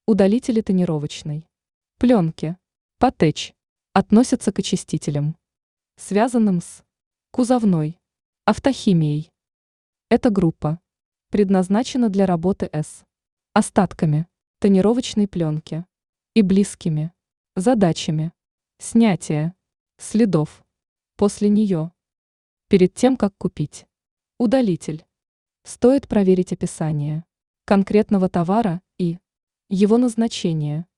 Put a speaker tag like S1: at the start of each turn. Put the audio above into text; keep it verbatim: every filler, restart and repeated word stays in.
S1: Удалители тонировочной пленки, Patech, относятся к очистителям, связанным с кузовной автохимией. Эта группа предназначена для работы с остатками тонировочной пленки и близкими задачами снятия следов после нее. Перед тем, как купить удалитель, стоит проверить описание конкретного товара и его назначение.